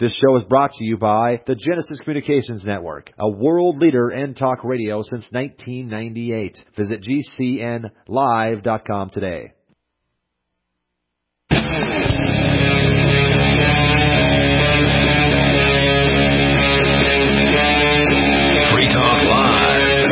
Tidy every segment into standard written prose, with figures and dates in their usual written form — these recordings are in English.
This show is brought to you by the Genesis Communications Network, a world leader in talk radio since 1998. Visit GCNlive.com today. Free Talk Live.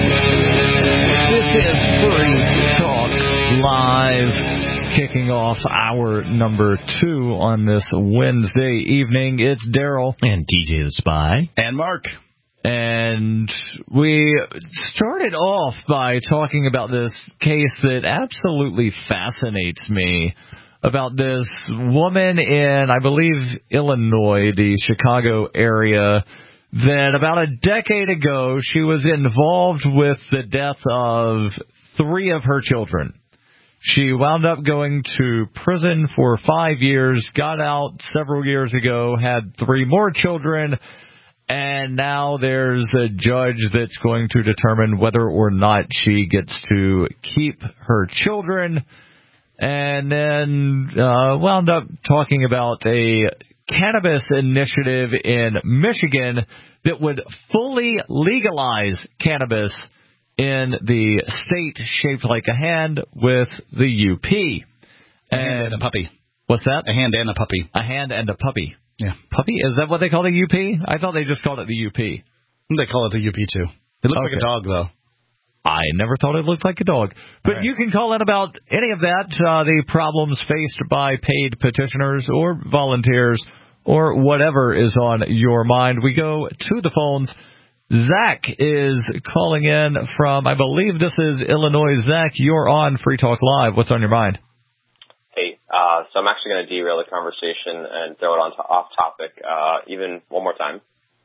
This is Free Talk Live, kicking off hour number 2 on this Wednesday evening. It's Daryl. And DJ the Spy. And Mark. And we started off by talking about this case that absolutely fascinates me, about this woman in, I believe, Illinois, the Chicago area, that about a decade ago she was involved with the death of 3 of her children. She wound up going to prison for 5 years, got out several years ago, had 3 more children, and now there's a judge that's going to determine whether or not she gets to keep her children. And then wound up talking about a cannabis initiative in Michigan that would fully legalize cannabis in the state shaped like a hand with the UP. A hand and a puppy. What's that? A hand and a puppy. A hand and a puppy. Yeah. Puppy? Is that what they call the UP? I thought they just called it the UP. They call it the UP, too. It looks like a dog, though. I never thought it looked like a dog. But you can call in about any of that, the problems faced by paid petitioners or volunteers or whatever is on your mind. We go to the phones. Zach is calling in from, I believe this is Illinois. Zach, you're on Free Talk Live. What's on your mind? Hey, so I'm actually going to derail the conversation and throw it on off topic even one more time.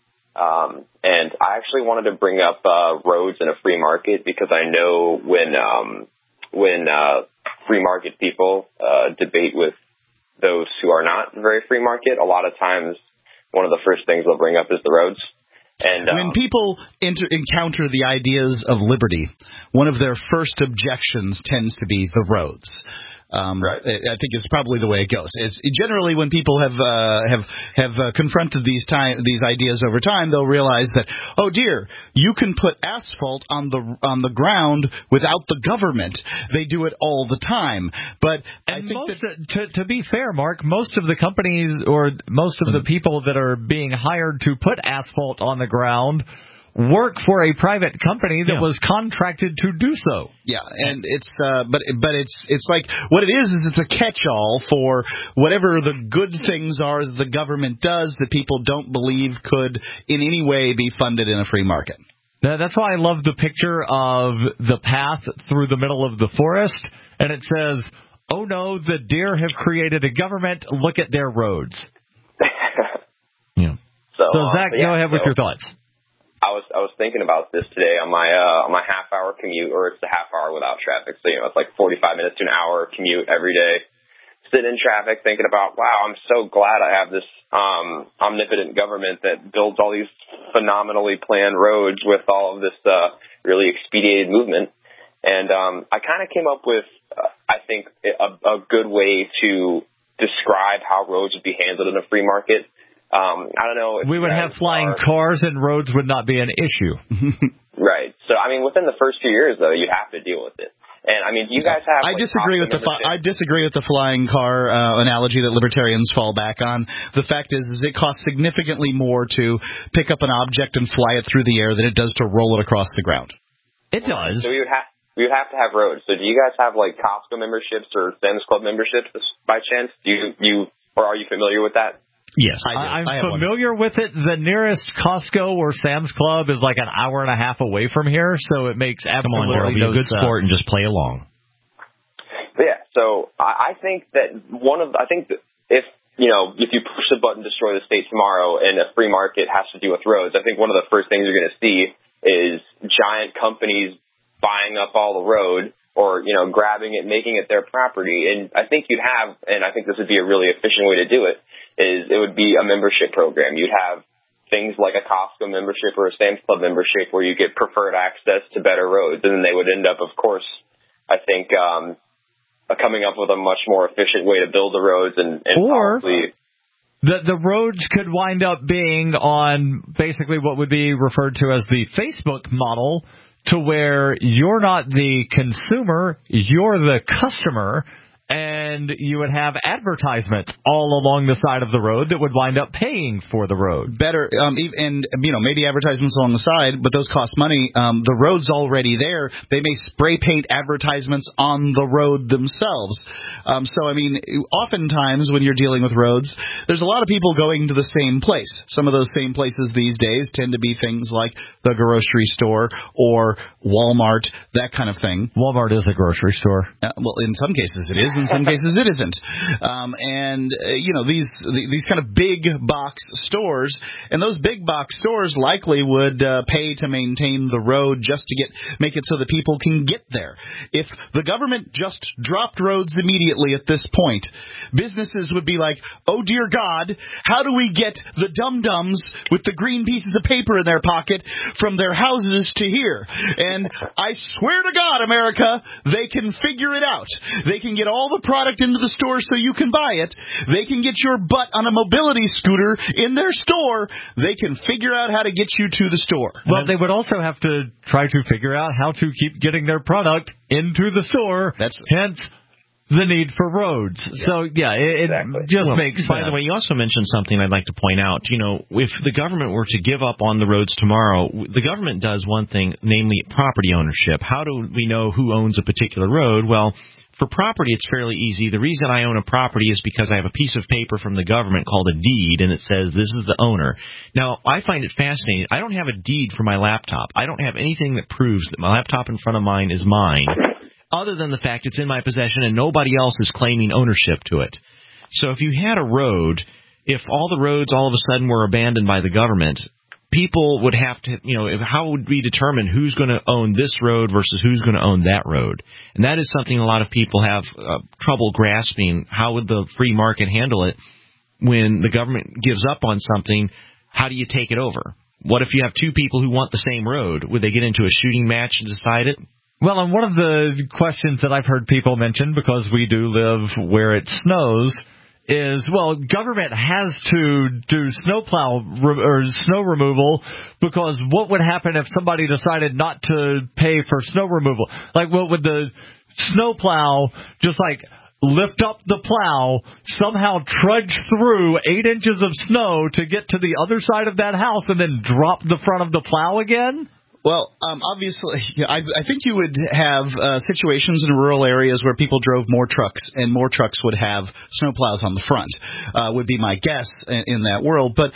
And I actually wanted to bring up roads in a free market, because I know when free market people debate with those who are not very free market, a lot of times one of the first things they'll bring up is the roads. And when people encounter the ideas of liberty, one of their first objections tends to be the roads. Right. I think it's probably the way it goes. It's generally when people have confronted these ideas over time, they'll realize that, oh dear, you can put asphalt on the ground without the government. They do it all the time. But I think to be fair, Mark, most of the companies or most of the people that are being hired to put asphalt on the ground work for a private company that was contracted to do so. Yeah, and it's but it's like what it is it's a catch-all for whatever the good things are that the government does that people don't believe could in any way be funded in a free market. That's why I love the picture of the path through the middle of the forest, and it says, "Oh no, the deer have created a government. Look at their roads." So Zach, go ahead with your thoughts. I was thinking about this today on my half-hour commute, or it's a half hour without traffic. So, it's like 45 minutes to an hour commute every day. Sitting in traffic thinking about, wow, I'm so glad I have this omnipotent government that builds all these phenomenally planned roads with all of this really expedited movement. And I kind of came up with, I think, a good way to describe how roads would be handled in a free market. I don't know. We would have flying cars and roads would not be an issue. Right. So, within the first few years, though, you have to deal with it. And, do you guys have... I disagree with the flying car analogy that libertarians fall back on. The fact is it costs significantly more to pick up an object and fly it through the air than it does to roll it across the ground. It does. So we would have to have roads. So do you guys have, like, Costco memberships or Sam's Club memberships by chance? Or are you familiar with that? Yes, I'm familiar with it. The nearest Costco or Sam's Club is like an hour and a half away from here, so it makes absolutely no sense. Be a good sport and just play along. But yeah, so I think that if you push the button, destroy the state tomorrow, and a free market has to do with roads, I think one of the first things you're going to see is giant companies buying up all the road, or, grabbing it, making it their property. And I think you'd have, and I think this would be a really efficient way to do it, is it would be a membership program. You'd have things like a Costco membership or a Sam's Club membership where you get preferred access to better roads. And then they would end up, of course, I think, coming up with a much more efficient way to build the roads and or, probably... The roads could wind up being on basically what would be referred to as the Facebook model, to where you're not the consumer, you're the customer, and you would have advertisements all along the side of the road that would wind up paying for the road. Better, and maybe advertisements along the side, but those cost money. The road's already there. They may spray paint advertisements on the road themselves. So, oftentimes when you're dealing with roads, there's a lot of people going to the same place. Some of those same places these days tend to be things like the grocery store or Walmart, that kind of thing. Walmart is a grocery store. Well, in some cases it is. In some cases it isn't. These kind of big box stores, and those big box stores likely would pay to maintain the road just to make it so that people can get there. If the government just dropped roads immediately at this point, businesses would be like, oh dear God, how do we get the dum-dums with the green pieces of paper in their pocket from their houses to here? And I swear to God, America, they can figure it out. They can get all the product into the store so you can buy it. They can get your butt on a mobility scooter in their store. They can figure out how to get you to the store. Well, they would also have to try to figure out how to keep getting their product into the store. Hence the need for roads. Yeah. So, it just makes sense. By the way, you also mentioned something I'd like to point out. If the government were to give up on the roads tomorrow, the government does one thing, namely property ownership. How do we know who owns a particular road? Well, for property, it's fairly easy. The reason I own a property is because I have a piece of paper from the government called a deed, and it says this is the owner. Now, I find it fascinating. I don't have a deed for my laptop. I don't have anything that proves that my laptop in front of mine is mine, other than the fact it's in my possession and nobody else is claiming ownership to it. So if you had a road, if all the roads all of a sudden were abandoned by the government, people would have to, how would we determine who's going to own this road versus who's going to own that road? And that is something a lot of people have trouble grasping. How would the free market handle it when the government gives up on something? How do you take it over? What if you have two people who want the same road? Would they get into a shooting match and decide it? Well, and one of the questions that I've heard people mention, because we do live where it snows, is, government has to do snowplow or snow removal, because what would happen if somebody decided not to pay for snow removal? Like, what would the snowplow just lift up the plow, somehow trudge through 8 inches of snow to get to the other side of that house, and then drop the front of the plow again? Well, obviously, I think you would have situations in rural areas where people drove more trucks, and more trucks would have snowplows on the front, would be my guess in that world. But,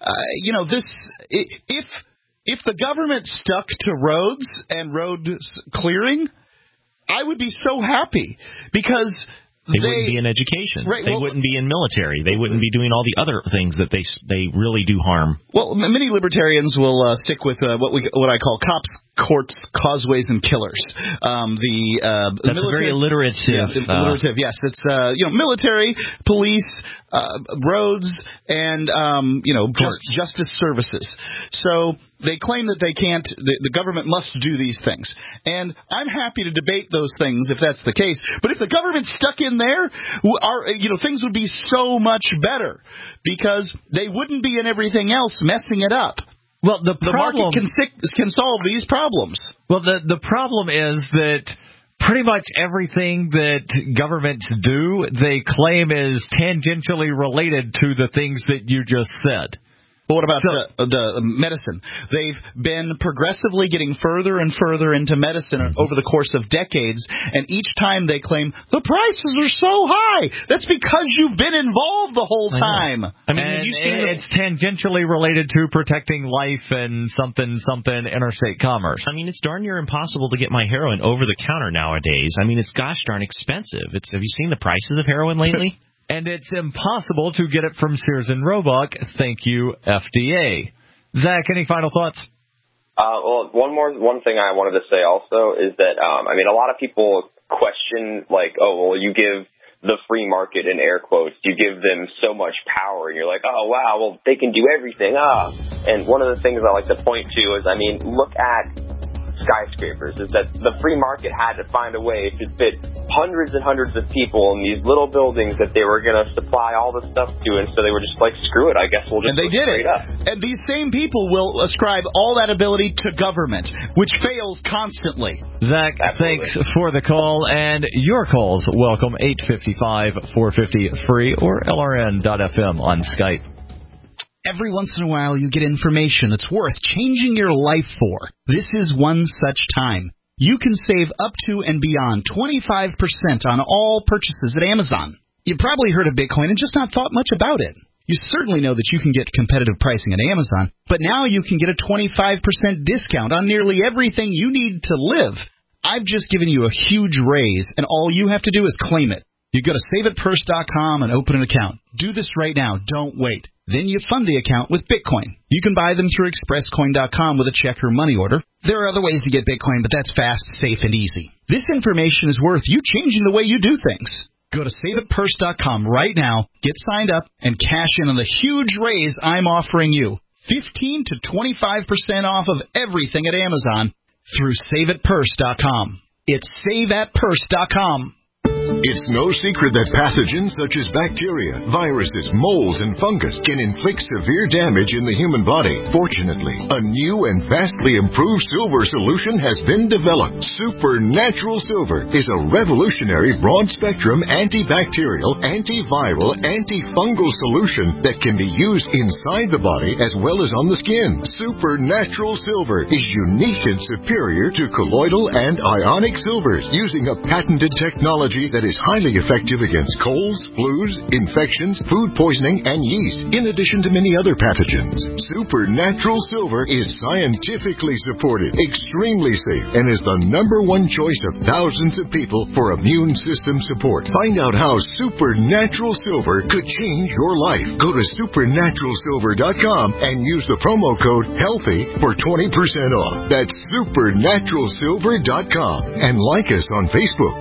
if the government stuck to roads and road clearing, I would be so happy, because They wouldn't be in education. Right, they wouldn't be in military. They wouldn't be doing all the other things that they really do harm. Well, many libertarians will stick with what I call cops, courts, causeways, and killers. That's a very alliterative. Alliterative, yes. It's military, police, roads, and justice services. So they claim that they can't. The government must do these things, and I'm happy to debate those things if that's the case. But if the government stuck in there, things would be so much better, because they wouldn't be in everything else messing it up. Well, the market can solve these problems. Well, the problem is that pretty much everything that governments do, they claim is tangentially related to the things that you just said. But what about the medicine? They've been progressively getting further and further into medicine over the course of decades, and each time they claim the prices are so high. That's because you've been involved the whole time. It's tangentially related to protecting life and something interstate commerce. It's darn near impossible to get my heroin over the counter nowadays. It's gosh darn expensive. Have you seen the prices of heroin lately? And it's impossible to get it from Sears and Roebuck. Thank you, FDA. Zach, any final thoughts? Well, one thing I wanted to say also is that, a lot of people question, you give the free market, in air quotes, you give them so much power, and you're like, oh, wow, they can do everything, And one of the things I like to point to is, look at skyscrapers, is that the free market had to find a way to fit hundreds and hundreds of people in these little buildings that they were going to supply all this stuff to, and so they were just like, screw it, I guess we'll just And they did it. Up. And these same people will ascribe all that ability to government, which fails constantly. Zach, thanks for the call, and your calls. Welcome, 855-450-FREE or LRN.FM on Skype. Every once in a while you get information that's worth changing your life for. This is one such time. You can save up to and beyond 25% on all purchases at Amazon. You've probably heard of Bitcoin and just not thought much about it. You certainly know that you can get competitive pricing at Amazon, but now you can get a 25% discount on nearly everything you need to live. I've just given you a huge raise, and all you have to do is claim it. You go to SaveItPurse.com and open an account. Do this right now. Don't wait. Then you fund the account with Bitcoin. You can buy them through ExpressCoin.com with a check or money order. There are other ways to get Bitcoin, but that's fast, safe, and easy. This information is worth you changing the way you do things. Go to SaveItPurse.com right now, get signed up, and cash in on the huge raise I'm offering you. 15 to 25% off of everything at Amazon through SaveItPurse.com. It's SaveAtPurse.com. It's no secret that pathogens such as bacteria, viruses, molds, and fungus can inflict severe damage in the human body. Fortunately, a new and vastly improved silver solution has been developed. Supernatural Silver is a revolutionary broad-spectrum antibacterial, antiviral, antifungal solution that can be used inside the body as well as on the skin. Supernatural Silver is unique and superior to colloidal and ionic silvers, using a patented technology that is highly effective against colds, flus, infections, food poisoning, and yeast, in addition to many other pathogens. Supernatural Silver is scientifically supported, extremely safe, and is the #1 choice of thousands of people for immune system support. Find out how Supernatural Silver could change your life. Go to supernaturalsilver.com and use the promo code HEALTHY for 20% off. That's supernaturalsilver.com. And like us on Facebook.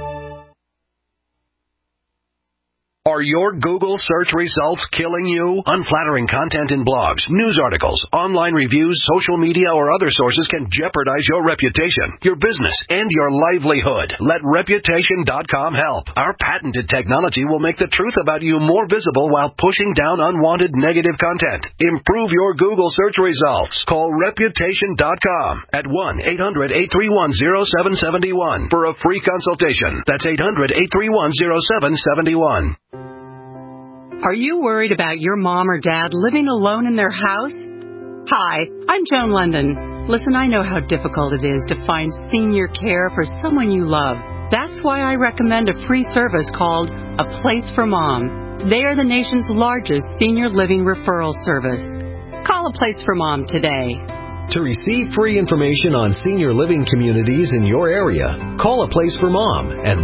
Are your Google search results killing you? Unflattering content in blogs, news articles, online reviews, social media, or other sources can jeopardize your reputation, your business, and your livelihood. Let Reputation.com help. Our patented technology will make the truth about you more visible while pushing down unwanted negative content. Improve your Google search results. Call Reputation.com at 1-800-831-0771 for a free consultation. That's 800-831-0771. Are you worried about your mom or dad living alone in their house? Hi, I'm Joan London. Listen, I know how difficult it is to find senior care for someone you love. That's why I recommend a free service called A Place for Mom. They are the nation's largest senior living referral service. Call A Place for Mom today. To receive free information on senior living communities in your area, call A Place for Mom at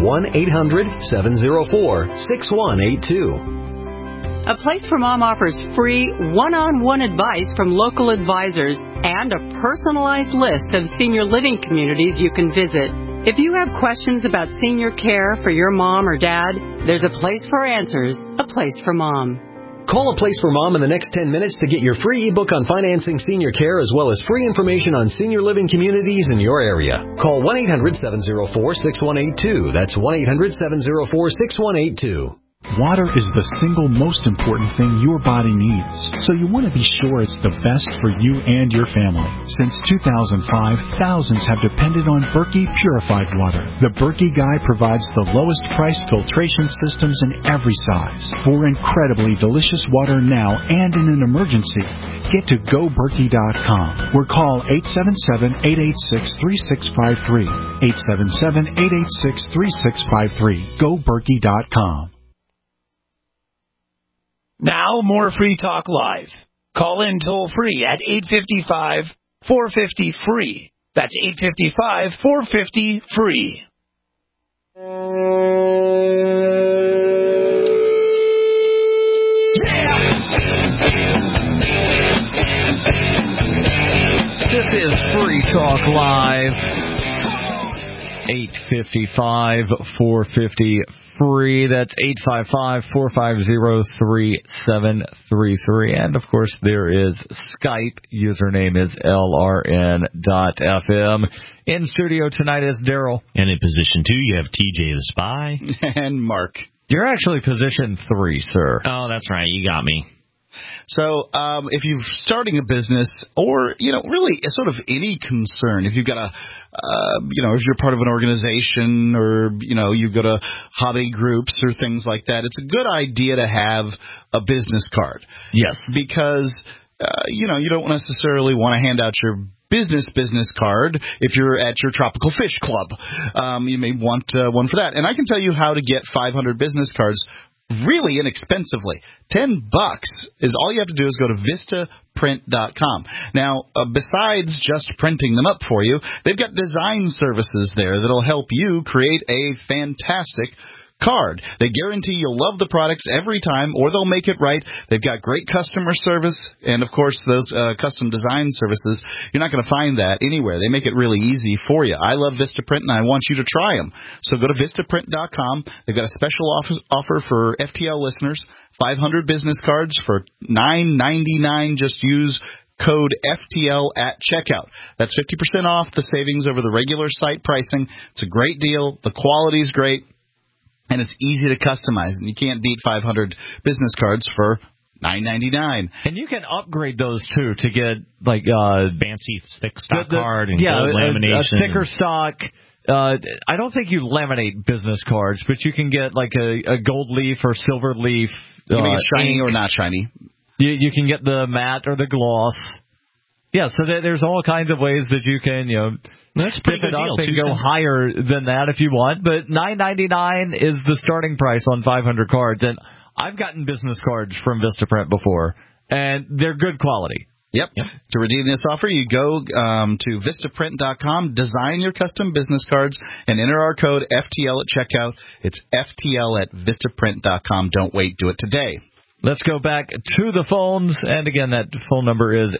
1-800-704-6182. A Place for Mom offers free one-on-one advice from local advisors and a personalized list of senior living communities you can visit. If you have questions about senior care for your mom or dad, there's a place for answers, A Place for Mom. Call A Place for Mom in the next 10 minutes to get your free ebook on financing senior care as well as free information on senior living communities in your area. Call 1-800-704-6182. That's 1-800-704-6182. Water is the single most important thing your body needs, so you want to be sure it's the best for you and your family. Since 2005, thousands have depended on Berkey Purified Water. The Berkey Guy provides the lowest priced filtration systems in every size. For incredibly delicious water now and in an emergency, get to GoBerkey.com or call 877-886-3653. 877-886-3653. GoBerkey.com. Now, more Free Talk Live. Call in toll-free at 855-450-FREE. That's 855-450-FREE. This is Free Talk Live. 855-450-FREE. That's 855-450-3733. And, of course, there is Skype. Username is LRN.FM. In studio tonight is Daryl. And in position 2, you have TJ the Spy. And Mark. You're actually position 3, sir. Oh, that's right. You got me. So if you're starting a business or, really sort of any concern, if you've got if you're part of an organization or, you go to hobby groups or things like that, it's a good idea to have a business card. Yes. Because, you don't necessarily want to hand out your business card if you're at your tropical fish club. You may want one for that. And I can tell you how to get 500 business cards really inexpensively. $10 is all you have to do is go to vistaprint.com. Now, besides just printing them up for you, they've got design services there that'll help you create a fantastic card. They guarantee you'll love the products every time, or they'll make it right. They've got great customer service, and, of course, those custom design services, you're not going to find that anywhere. They make it really easy for you. I love Vistaprint, and I want you to try them. So go to vistaprint.com. They've got a special offer for FTL listeners, 500 business cards for $9.99. Just use code FTL at checkout. That's 50% off the savings over the regular site pricing. It's a great deal. The quality's great. And it's easy to customize, and you can't beat 500 business cards for $9.99. And you can upgrade those, too, to get, fancy thick stock card and gold lamination. A thicker stock. I don't think you laminate business cards, but you can get, a gold leaf or silver leaf. You make it shiny or not shiny. You can get the matte or the gloss. Yeah, so there's all kinds of ways that you can, that's a pretty good deal. And go higher than that if you want, but $9.99 is the starting price on 500 cards. And I've gotten business cards from Vistaprint before, and they're good quality. Yep. To redeem this offer, you go to vistaprint.com, design your custom business cards, and enter our code FTL at checkout. It's FTL at vistaprint.com. Don't wait. Do it today. Let's go back to the phones, and again, that phone number is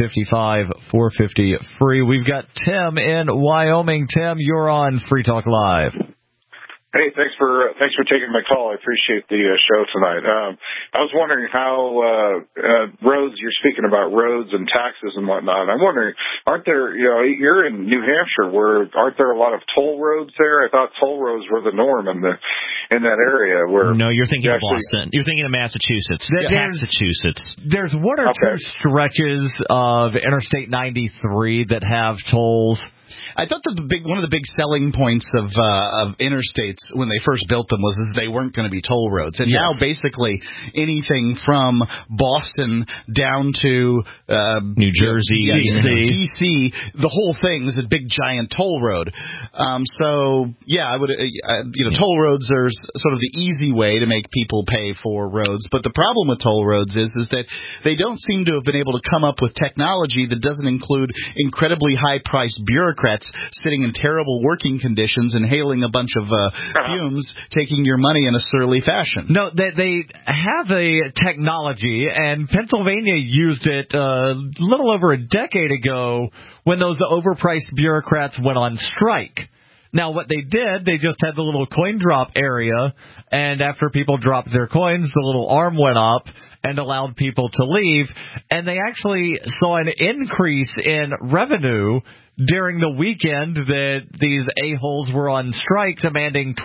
855-450-FREE. We've got Tim in Wyoming. Tim, you're on Free Talk Live. Hey, thanks for taking my call. I appreciate the show tonight. I was wondering how roads. You're speaking about roads and taxes and whatnot. I'm wondering, aren't there? You're in New Hampshire, aren't there a lot of toll roads there? I thought toll roads were the norm in that area. Where no, you're thinking of Boston. You're thinking of Massachusetts. Massachusetts. There's one or two stretches of Interstate 93 that have tolls. I thought that one of the big selling points of interstates when they first built them was they weren't going to be toll roads. And now basically anything from Boston down to New Jersey, D.C., the whole thing is a big giant toll road. I would toll roads are sort of the easy way to make people pay for roads. But the problem with toll roads is that they don't seem to have been able to come up with technology that doesn't include incredibly high-priced bureaucrats sitting in terrible working conditions, inhaling a bunch of fumes, taking your money in a surly fashion. No, they have a technology, and Pennsylvania used it a little over a decade ago when those overpriced bureaucrats went on strike. Now, what they did, they just had the little coin drop area, and after people dropped their coins, the little arm went up and allowed people to leave, and they actually saw an increase in revenue during the weekend that these a-holes were on strike, demanding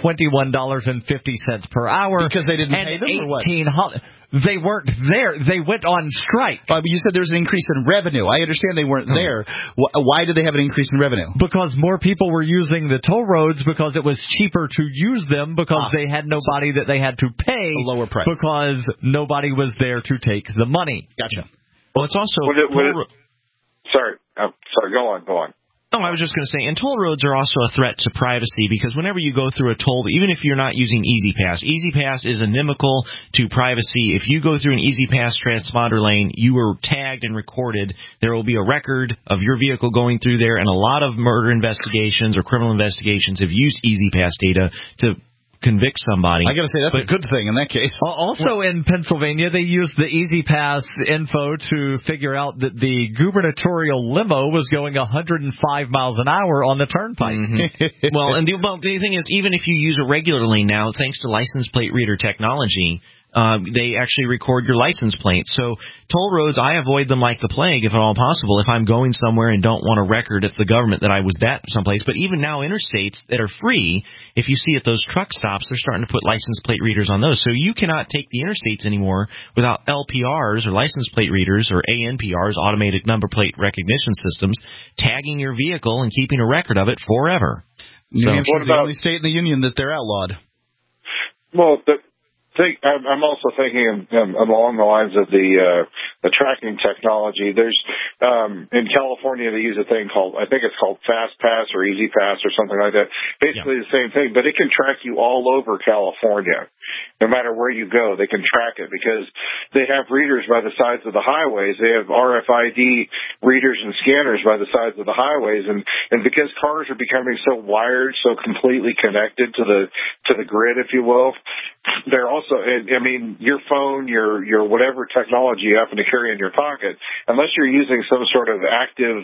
$21.50 per hour. Because they didn't pay them, or what? They weren't there. They went on strike. But you said there's an increase in revenue. I understand they weren't there. Why did they have an increase in revenue? Because more people were using the toll roads because it was cheaper to use them because they had nobody that they had to pay. A lower price. Because nobody was there to take the money. Gotcha. Well, it's also... Sorry, go on. Oh, I was just going to say, and toll roads are also a threat to privacy because whenever you go through a toll, even if you're not using EasyPass, EasyPass is inimical to privacy. If you go through an EasyPass transponder lane, you are tagged and recorded. There will be a record of your vehicle going through there, and a lot of murder investigations or criminal investigations have used EasyPass data to convict somebody. I got to say, that's a good thing in that case. Also in Pennsylvania, they used the Easy Pass info to figure out that the gubernatorial limo was going 105 miles an hour on the turnpike. Mm-hmm. Well, the thing is, even if you use a regular lane now, thanks to license plate reader technology, they actually record your license plate. So toll roads, I avoid them like the plague if at all possible if I'm going somewhere and don't want a record at the government that I was at someplace. But even now, interstates that are free, if you see at those truck stops, they're starting to put license plate readers on those. So you cannot take the interstates anymore without LPRs or license plate readers or ANPRs, automated number plate recognition systems, tagging your vehicle and keeping a record of it forever. New Hampshire's the only state in the union that they're outlawed. Well, I'm also thinking along the lines of the tracking technology. There's in California they use a thing called, I think it's called Fast Pass or Easy Pass or something like that. Basically the same thing, but it can track you all over California. No matter where you go, they can track it because they have readers by the sides of the highways. They have RFID readers and scanners by the sides of the highways, and because cars are becoming so wired, so completely connected to the grid, if you will, they're also, I mean, your phone, your whatever technology you happen to carry in your pocket, unless you're using some sort of active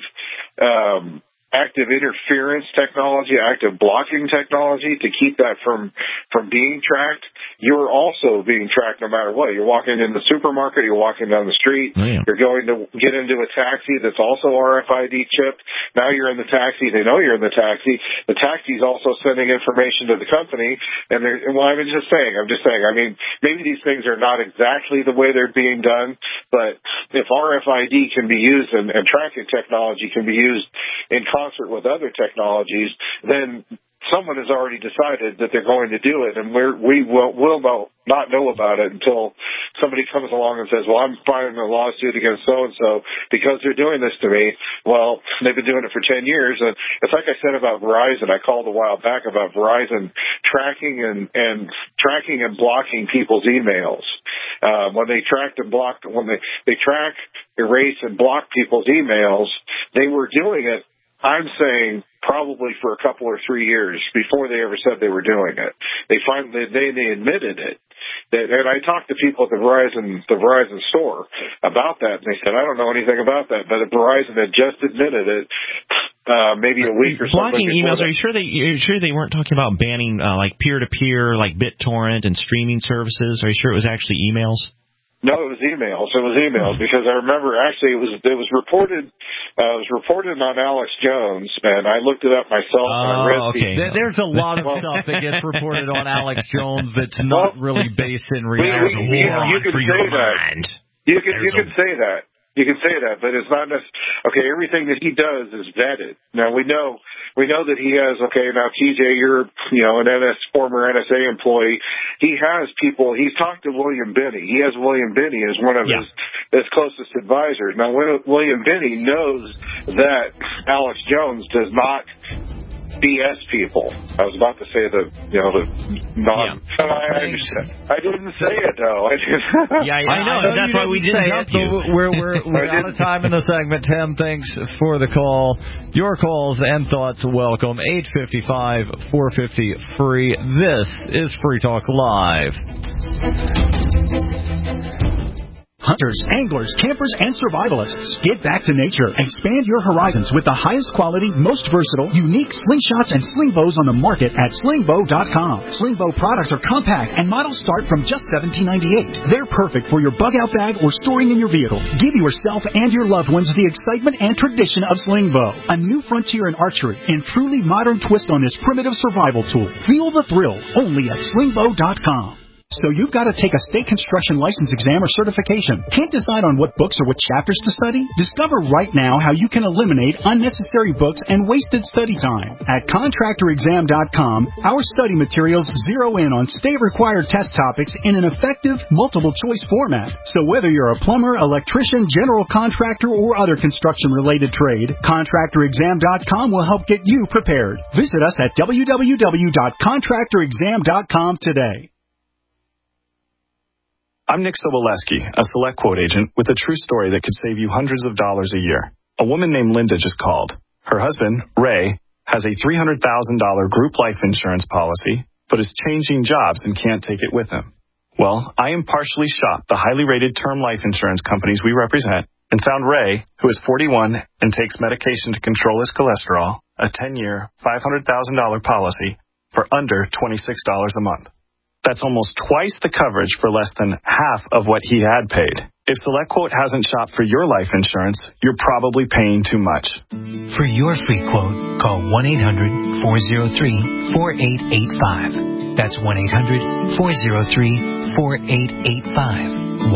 interference technology, active blocking technology to keep that from being tracked, you're also being tracked no matter what. You're walking in the supermarket, you're walking down the street, you're going to get into a taxi that's also RFID chipped. Now you're in the taxi, they know you're in the taxi. The taxi's also sending information to the company, and I'm just saying, I mean, maybe these things are not exactly the way they're being done, but if RFID can be used and tracking technology can be used in concert with other technologies, then someone has already decided that they're going to do it, and we will not know about it until somebody comes along and says, well, I'm filing a lawsuit against so-and-so because they're doing this to me. Well, they've been doing it for 10 years, and it's like I said about Verizon. I called a while back about Verizon tracking and blocking people's emails. When they track, erase, and block people's emails, they were doing it, I'm saying, probably for a couple or 3 years before they ever said they were doing it. They admitted it. And I talked to people at the Verizon store about that, and they said, I don't know anything about that, but Verizon had just admitted it maybe a week or something. Blocking emails, are you sure they weren't talking about banning like peer-to-peer, like BitTorrent and streaming services? Are you sure it was actually emails? No, it was emails because I remember actually it was reported on Alex Jones, and I looked it up myself. And I read There's a lot of stuff that gets reported on Alex Jones that's not really based in reality. You can say that. You can say that. You can say that, but it's not necessarily, okay, everything that he does is vetted. Now we know that he has, okay, now TJ, you're, an former NSA employee. He has people, he's talked to William Binney. He has William Binney as one of his closest advisors. Now William Binney knows that Alex Jones does not BS people. I was about to say I didn't say it though. I know. That's why we didn't help you. We're out of time in the segment. Tim, thanks for the call. Your calls and thoughts welcome. 855-450-FREE. This is Free Talk Live. Hunters, anglers, campers, and survivalists. Get back to nature. Expand your horizons with the highest quality, most versatile, unique slingshots and sling bows on the market at slingbow.com. Sling bow products are compact and models start from just $17.98. They're perfect for your bug-out bag or storing in your vehicle. Give yourself and your loved ones the excitement and tradition of sling bow. A new frontier in archery and truly modern twist on this primitive survival tool. Feel the thrill only at slingbow.com. So you've got to take a state construction license exam or certification. Can't decide on what books or what chapters to study? Discover right now how you can eliminate unnecessary books and wasted study time. At contractorexam.com, our study materials zero in on state-required test topics in an effective, multiple-choice format. So whether you're a plumber, electrician, general contractor, or other construction-related trade, contractorexam.com will help get you prepared. Visit us at www.contractorexam.com today. I'm Nick Soboleski, a Select Quote agent with a true story that could save you hundreds of dollars a year. A woman named Linda just called. Her husband, Ray, has a $300,000 group life insurance policy, but is changing jobs and can't take it with him. Well, I impartially shopped the highly rated term life insurance companies we represent and found Ray, who is 41 and takes medication to control his cholesterol, a 10-year, $500,000 policy for under $26 a month. That's almost twice the coverage for less than half of what he had paid. If SelectQuote hasn't shopped for your life insurance, you're probably paying too much. For your free quote, call 1-800-403-4885. That's 1-800-403-4885.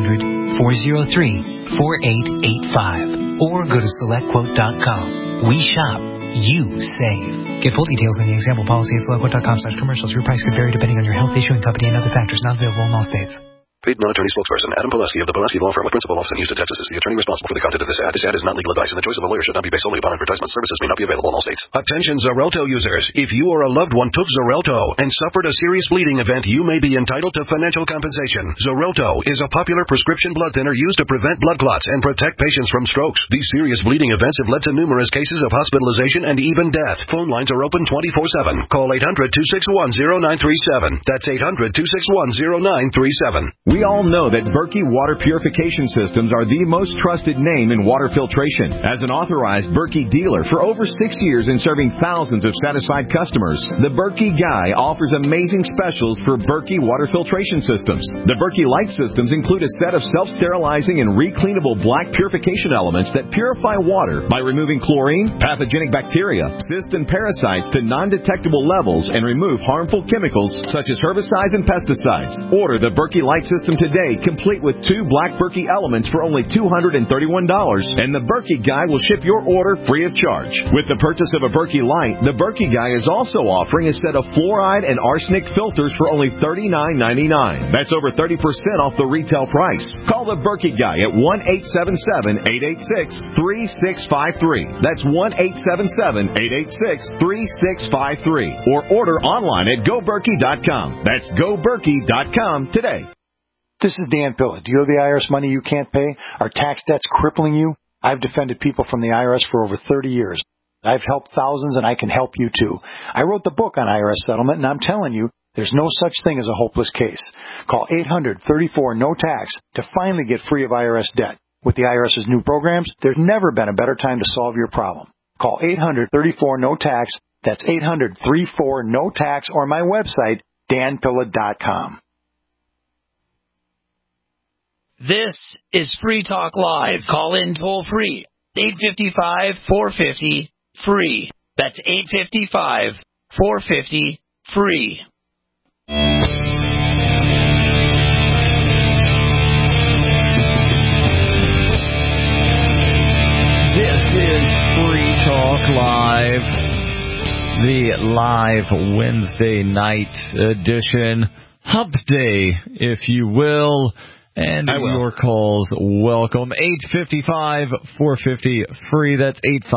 1-800-403-4885. Or go to SelectQuote.com. We shop. You save. Get full details in the example policy at SelectQuote.com/commercials. Your price could vary depending on your health, issuing company, and other factors. Not available in all states. Paid non-attorney spokesperson Adam Pileski of the Pileski Law Firm with principal office in Houston, Texas is the attorney responsible for the content of this ad. This ad is not legal advice, and the choice of a lawyer should not be based solely upon advertisement. Services may not be available in all states. Attention Xarelto users. If you or a loved one took Xarelto and suffered a serious bleeding event, you may be entitled to financial compensation. Xarelto is a popular prescription blood thinner used to prevent blood clots and protect patients from strokes. These serious bleeding events have led to numerous cases of hospitalization and even death. Phone lines are open 24/7. Call 800-261-0937. That's 800-261-0937. We all know that Berkey Water Purification Systems are the most trusted name in water filtration. As an authorized Berkey dealer for over 6 years and serving thousands of satisfied customers, the Berkey Guy offers amazing specials for Berkey Water Filtration Systems. The Berkey Light Systems include a set of self-sterilizing and recleanable black purification elements that purify water by removing chlorine, pathogenic bacteria, cysts, and parasites to non-detectable levels and remove harmful chemicals such as herbicides and pesticides. Order the Berkey Light System today, complete with 2 black Berkey elements for only $231, and the Berkey Guy will ship your order free of charge. With the purchase of a Berkey Light, the Berkey Guy is also offering a set of fluoride and arsenic filters for only $39.99. That's over 30% off the retail price. Call the Berkey Guy at 1-877-886-3653. That's 1-877-886-3653. Or order online at GoBerkey.com. That's GoBerkey.com today. This is Dan Pilla. Do you owe the IRS money you can't pay? Are tax debts crippling you? I've defended people from the IRS for over 30 years. I've helped thousands, and I can help you too. I wrote the book on IRS settlement, and I'm telling you, there's no such thing as a hopeless case. Call 800-34-NO-TAX to finally get free of IRS debt. With the IRS's new programs, there's never been a better time to solve your problem. Call 800-34-NO-TAX. That's 800-34-NO-TAX, or my website, danpilla.com. This is Free Talk Live. Call in toll free. 855-450-FREE. That's 855-450-FREE. This is Free Talk Live, the live Wednesday night edition. Hump Day, if you will. And your calls, welcome. 855-450-FREE. That's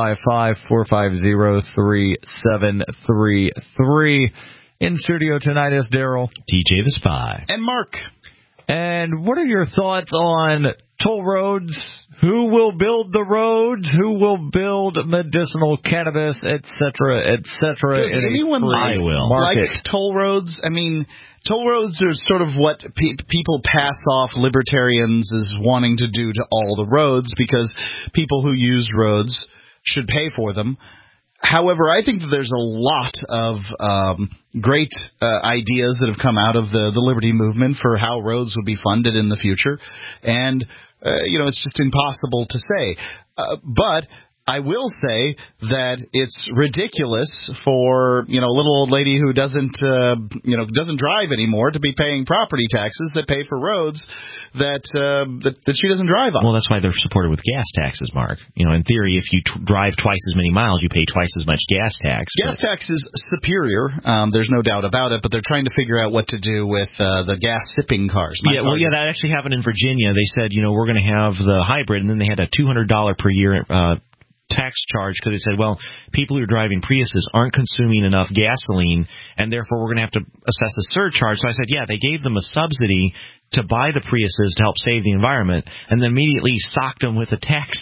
855-450-3733. In studio tonight is Daryl, DJ the Spy, and Mark. And what are your thoughts on toll roads? Who will build the roads? Who will build medicinal cannabis, etc., etc.? Does anyone like toll roads? I mean, toll roads are sort of what people pass off libertarians as wanting to do to all the roads because people who use roads should pay for them. However, I think that there's a lot of great ideas that have come out of the Liberty Movement for how roads would be funded in the future. And, it's just impossible to say. But I will say that it's ridiculous for, a little old lady who doesn't drive anymore to be paying property taxes that pay for roads that she doesn't drive on. Well, that's why they're supported with gas taxes, Mark. In theory, if you drive twice as many miles, you pay twice as much gas tax. Gas tax is superior. There's no doubt about it, but they're trying to figure out what to do with the gas sipping cars. That actually happened in Virginia. They said, we're going to have the hybrid, and then they had a $200 per year tax charge because they said, well, people who are driving Priuses aren't consuming enough gasoline, and therefore we're going to have to assess a surcharge. So I said, they gave them a subsidy to buy the Priuses to help save the environment, and then immediately socked them with a tax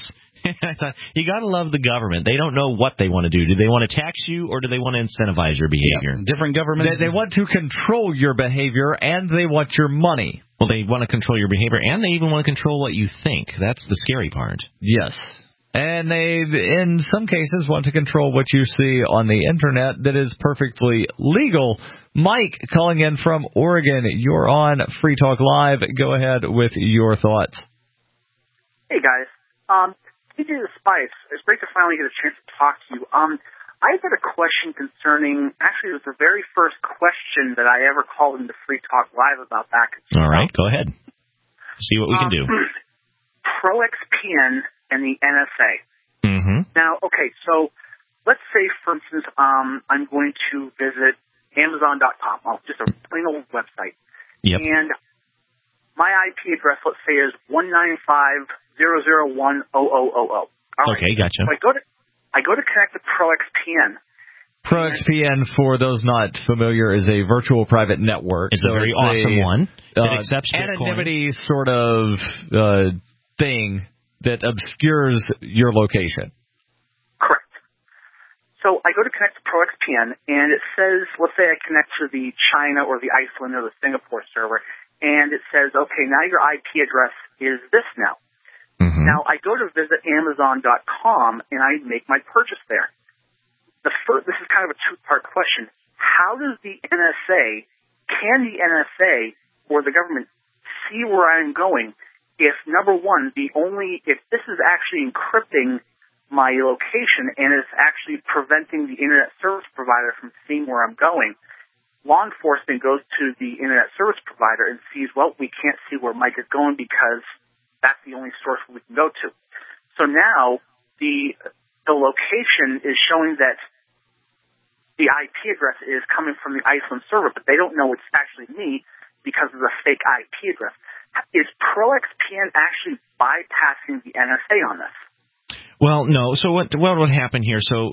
I thought, you got to love the government. They don't know what they want to do. Do they want to tax you, or do they want to incentivize your behavior? Yeah, different governments. They want to control your behavior, and they want your money. Well, they want to control your behavior, and they even want to control what you think. That's the scary part. Yes. And they, in some cases, want to control what you see on the Internet that is perfectly legal. Mike, calling in from Oregon, you're on Free Talk Live. Go ahead with your thoughts. Hey, guys. TJ the Spice, it's great to finally get a chance to talk to you. I had a question concerning, actually, it was the very first question that I ever called into Free Talk Live about back. All right, go ahead. See what we can do. ProXPN and the NSA. Mm-hmm. Now, okay, so let's say, for instance, I'm going to visit Amazon.com, just a plain old website. Yep. And my IP address, let's say, is 195.001.0000. Okay, gotcha. So I go to connect to ProXPN. ProXPN, for those not familiar, is a virtual private network. It's a very awesome one. It accepts anonymity sort of thing that obscures your location. Correct. So I go to connect to ProXPN, and it says, let's say I connect to the China or the Iceland or the Singapore server, and it says, okay, now your IP address is this now. Mm-hmm. Now I go to visit Amazon.com, and I make my purchase there. This is kind of a two-part question. How does the NSA, can the NSA or the government see where I'm going if, number one, if this is actually encrypting my location and it's actually preventing the internet service provider from seeing where I'm going? Law enforcement goes to the internet service provider and sees, well, we can't see where Mike is going because that's the only source we can go to. So now the location is showing that the IP address is coming from the Iceland server, but they don't know it's actually me because of the fake IP address. Is ProXPN actually bypassing the NSA on this? Well, no. So what would happen here? So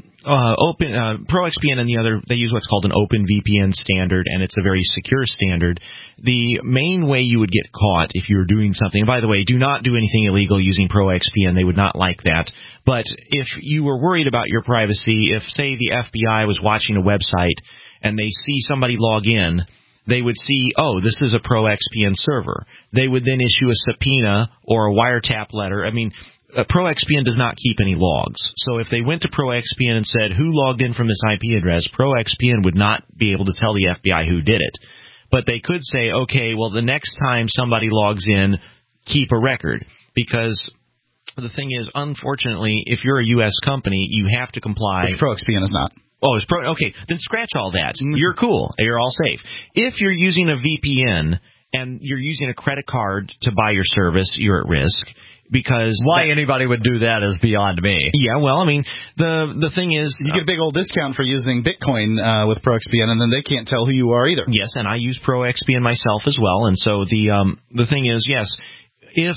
ProXPN and the other, they use what's called an Open VPN standard, and it's a very secure standard. The main way you would get caught if you were doing something, and by the way, do not do anything illegal using ProXPN. They would not like that. But if you were worried about your privacy, if, say, the FBI was watching a website and they see somebody log in, they would see, oh, this is a ProXPN server. They would then issue a subpoena or a wiretap letter. I mean, ProXPN does not keep any logs. So if they went to ProXPN and said, who logged in from this IP address, ProXPN would not be able to tell the FBI who did it. But they could say, okay, well, the next time somebody logs in, keep a record. Because the thing is, unfortunately, if you're a U.S. company, you have to comply. Which ProXPN is not. Oh, it's okay. Then scratch all that. You're cool. You're all safe. If you're using a VPN and you're using a credit card to buy your service, you're at risk. Because why anybody would do that is beyond me. Yeah, well, I mean, the thing is, you get a big old discount for using Bitcoin with ProXPN, and then they can't tell who you are either. Yes, and I use ProXPN myself as well. And so the thing is, yes, if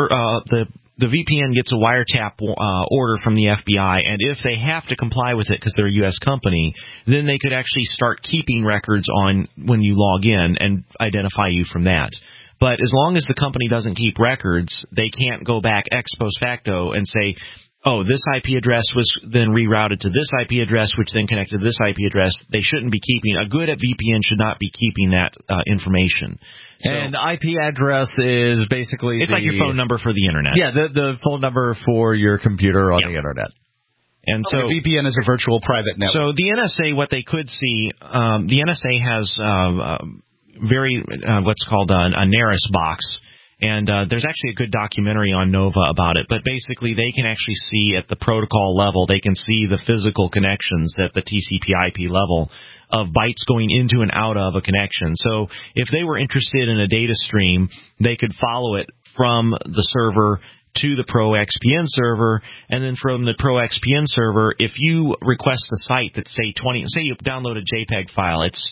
the VPN gets a wiretap order from the FBI, and if they have to comply with it because they're a U.S. company, then they could actually start keeping records on when you log in and identify you from that. But as long as the company doesn't keep records, they can't go back ex post facto and say, oh, this IP address was then rerouted to this IP address, which then connected to this IP address. They shouldn't be keeping. A good VPN should not be keeping that information. So, and IP address is basically it's like your phone number for the Internet. Yeah, the phone number for your computer on the Internet. And so VPN is a virtual private network. So the NSA, what they could see, the NSA has very what's called a Naris box, and there's actually a good documentary on Nova about it. But basically, they can actually see at the protocol level, they can see the physical connections at the TCP/IP level of bytes going into and out of a connection. So if they were interested in a data stream, they could follow it from the server to the ProXPN server, and then from the ProXPN server, if you request a site that's say you download a JPEG file, it's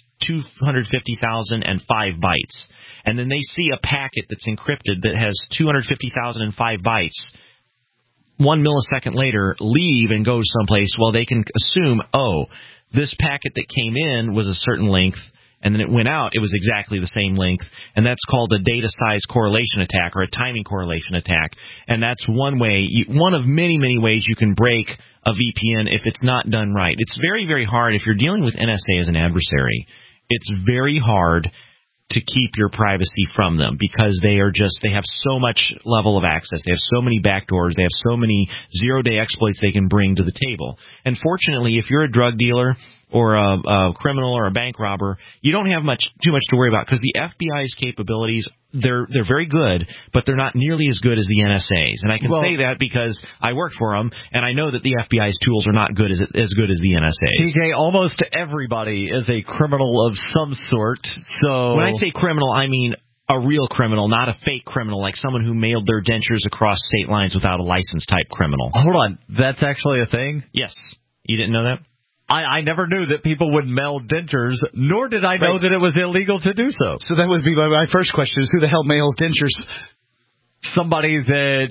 250,005 bytes, and then they see a packet that's encrypted that has 250,005 bytes. 1 millisecond later, leave and go someplace. Well, they can assume, oh, this packet that came in was a certain length, and then it went out, it was exactly the same length, and that's called a data size correlation attack or a timing correlation attack, and that's one of many, many ways you can break a VPN if it's not done right. It's very, very hard if you're dealing with NSA as an adversary. It's very hard to keep your privacy from them because they have so much level of access. They have so many backdoors. They have so many zero-day exploits they can bring to the table. And fortunately, if you're a drug dealer or a criminal or a bank robber, you don't have too much to worry about because the FBI's capabilities, they're very good, but they're not nearly as good as the NSA's. And I can say that because I work for them, and I know that the FBI's tools are not as good as the NSA's. TK, almost everybody is a criminal of some sort. So when I say criminal, I mean a real criminal, not a fake criminal, like someone who mailed their dentures across state lines without a license type criminal. Hold on. That's actually a thing? Yes. You didn't know that? I never knew that people would mail dentures, nor did I know that it was illegal to do so. So that would be my first question, is who the hell mails dentures? Somebody that,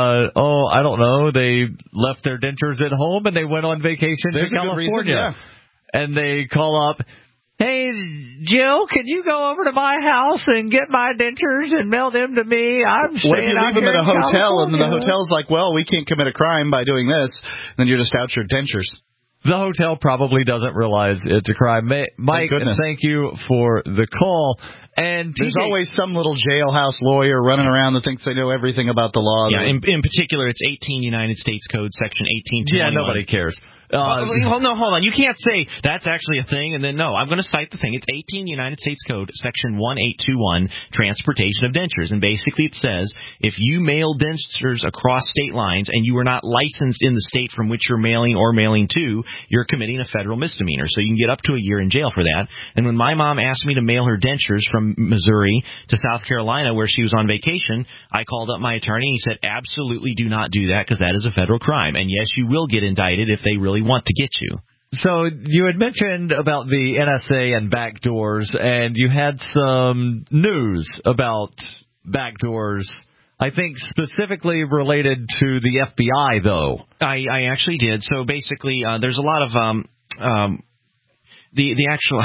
I don't know, they left their dentures at home and they went on vacation to California. Reason, yeah. And they call up, hey, Jill, can you go over to my house and get my dentures and mail them to me? I'm staying What if you leave them at a hotel and the hotel's like, well, we can't commit a crime by doing this, then you're just out your dentures. The hotel probably doesn't realize it's a crime. Mike, thank you for the call. And there's always some little jailhouse lawyer running around that thinks they know everything about the law. Yeah, in particular, it's 18 United States Code, Section 1821. Yeah, nobody cares. Hold on. You can't say that's actually a thing, and then no. I'm going to cite the thing. It's 18 United States Code, Section 1821, Transportation of Dentures. And basically it says if you mail dentures across state lines and you are not licensed in the state from which you're mailing or mailing to, you're committing a federal misdemeanor. So you can get up to a year in jail for that. And when my mom asked me to mail her dentures from Missouri to South Carolina where she was on vacation, I called up my attorney and he said, absolutely do not do that because that is a federal crime. And yes, you will get indicted if they really want to get you. So you had mentioned about the NSA and backdoors, and you had some news about backdoors, I think specifically related to the FBI, though. I actually did. So basically, there's a lot of the actual.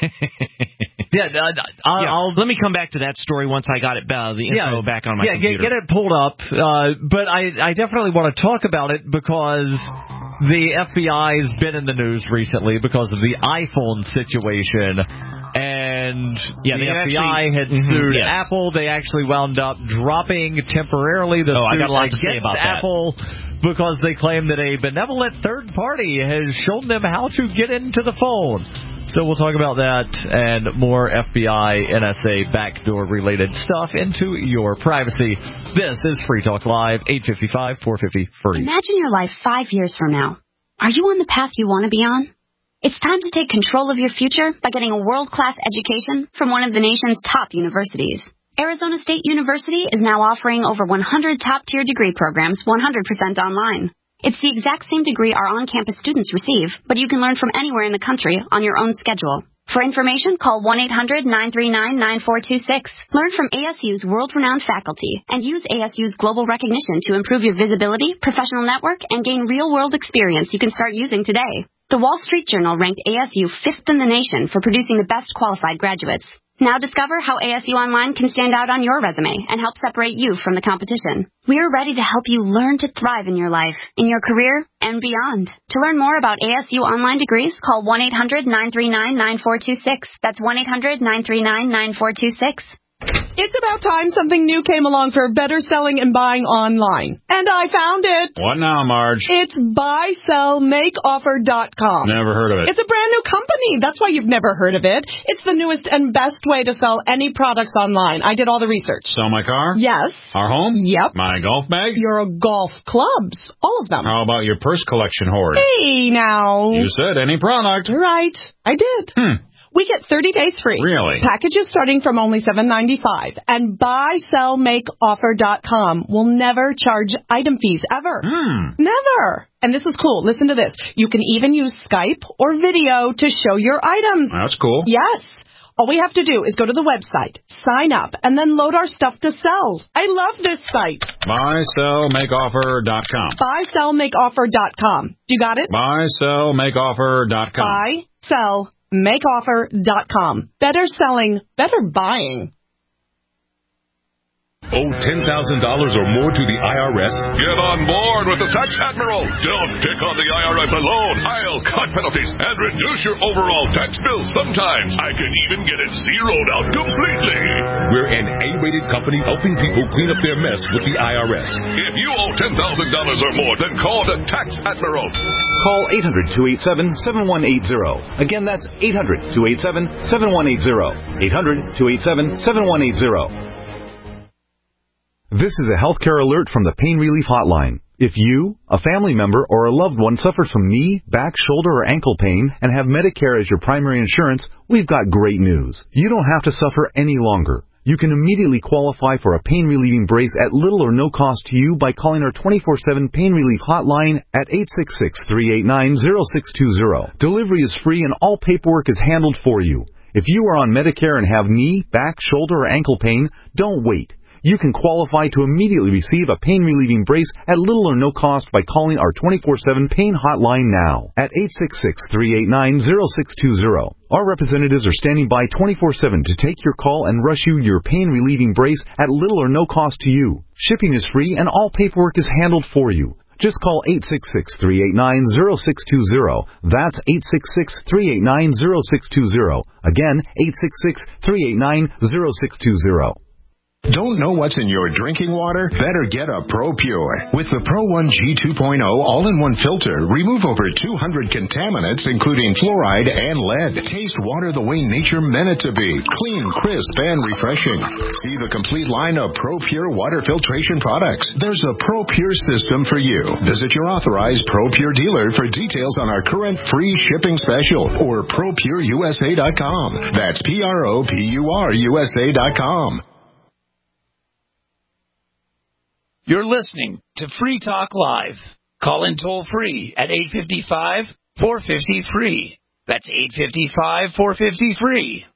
Let me come back to that story once I got it the info back on my computer. Get it pulled up. But I definitely want to talk about it because the FBI has been in the news recently because of the iPhone situation. And the FBI had sued Apple. They actually wound up dropping temporarily the suit I got a lot to say about Apple because they claim that a benevolent third party has shown them how to get into the phone. So we'll talk about that and more FBI, NSA, backdoor-related stuff into your privacy. This is Free Talk Live, 855-450-FREE. Imagine your life 5 years from now. Are you on the path you want to be on? It's time to take control of your future by getting a world-class education from one of the nation's top universities. Arizona State University is now offering over 100 top-tier degree programs 100% online. It's the exact same degree our on-campus students receive, but you can learn from anywhere in the country on your own schedule. For information, call 1-800-939-9426. Learn from ASU's world-renowned faculty and use ASU's global recognition to improve your visibility, professional network, and gain real-world experience you can start using today. The Wall Street Journal ranked ASU 5th in the nation for producing the best qualified graduates. Now discover how ASU Online can stand out on your resume and help separate you from the competition. We're ready to help you learn to thrive in your life, in your career, and beyond. To learn more about ASU Online degrees, call 1-800-939-9426. That's 1-800-939-9426. It's about time something new came along for better selling and buying online. And I found it. What now, Marge? It's buysellmakeoffer.com. Never heard of it. It's a brand new company. That's why you've never heard of it. It's the newest and best way to sell any products online. I did all the research. Sell my car? Yes. Our home? Yep. My golf bag? Your golf clubs. All of them. How about your purse collection hoard? Hey, now. You said any product. Right. I did. We get 30 days free. Really? Packages starting from only $7.95. And buysellmakeoffer.com will never charge item fees ever. Never. And this is cool. Listen to this. You can even use Skype or video to show your items. That's cool. Yes. All we have to do is go to the website, sign up, and then load our stuff to sell. I love this site. Buysellmakeoffer.com. Buysellmakeoffer.com. You got it? Buysellmakeoffer.com. makeoffer.com. Better selling, better buying. Owe $10,000 or more to the IRS? Get on board with the Tax Admiral. Don't pick on the IRS alone. I'll cut penalties and reduce your overall tax bill. Sometimes I can even get it zeroed out completely. We're an A-rated company helping people clean up their mess with the IRS. If you owe $10,000 or more, then call the Tax Admiral. Call 800-287-7180. Again, that's 800-287-7180. 800-287-7180. This is a healthcare alert from the Pain Relief Hotline. If you, a family member, or a loved one suffers from knee, back, shoulder, or ankle pain and have Medicare as your primary insurance, we've got great news. You don't have to suffer any longer. You can immediately qualify for a pain-relieving brace at little or no cost to you by calling our 24/7 Pain Relief Hotline at 866-389-0620. Delivery is free and all paperwork is handled for you. If you are on Medicare and have knee, back, shoulder, or ankle pain, don't wait. You can qualify to immediately receive a pain-relieving brace at little or no cost by calling our 24/7 Pain Hotline now at 866-389-0620. Our representatives are standing by 24/7 to take your call and rush you your pain-relieving brace at little or no cost to you. Shipping is free and all paperwork is handled for you. Just call 866-389-0620. That's 866-389-0620. Again, 866-389-0620. Don't know what's in your drinking water? Better get a ProPure. With the Pro 1G 2.0 all-in-one filter, remove over 200 contaminants, including fluoride and lead. Taste water the way nature meant it to be. Clean, crisp, and refreshing. See the complete line of ProPure water filtration products. There's a ProPure system for you. Visit your authorized ProPure dealer for details on our current free shipping special or ProPureUSA.com. That's ProPureUSA.com. You're listening to Free Talk Live. Call in toll free at 855-450-FREE. That's 855-450-FREE.